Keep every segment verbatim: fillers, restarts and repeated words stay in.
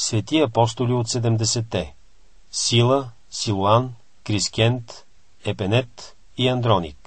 Свети апостоли от седемдесетте: Сила, Силуан, Крискент, Епенет и Андроник.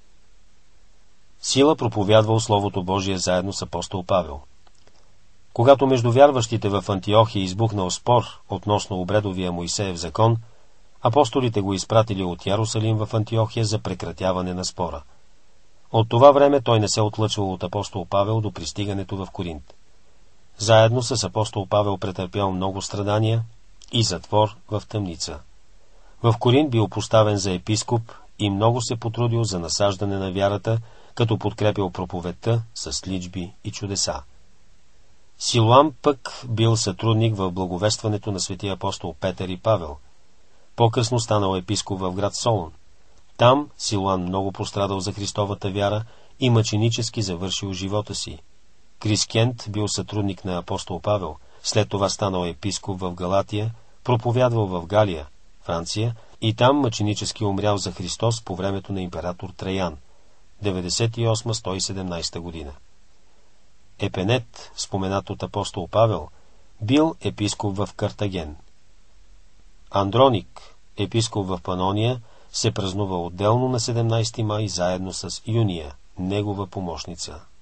Сила проповядвал Словото Божие заедно с апостол Павел. Когато между вярващите в Антиохия избухнал спор относно обредовия Моисеев закон, апостолите го изпратили от Ярусалим в Антиохия за прекратяване на спора. От това време той не се отлъчвал от апостол Павел до пристигането в Коринт. Заедно с апостол Павел претърпял много страдания и затвор в тъмница. В Коринт бил поставен за епископ и много се потрудил за насаждане на вярата, като подкрепил проповедта с личби и чудеса. Силуан пък бил сътрудник в благовестването на светия апостол Петър и Павел. По-късно станал епископ в град Солун. Там Силуан много пострадал за Христовата вяра и мъченически завършил живота си. Крискент бил сътрудник на апостол Павел, след това станал епископ в Галатия, проповядвал в Галия, Франция, и там мъченически умрял за Христос по времето на император Траян, деветдесет и осма до сто и седемнадесета година. Епенет, споменат от апостол Павел, бил епископ в Картаген. Андроник, епископ в Панония, се празнува отделно на седемнадесети май заедно с Юния, негова помощница.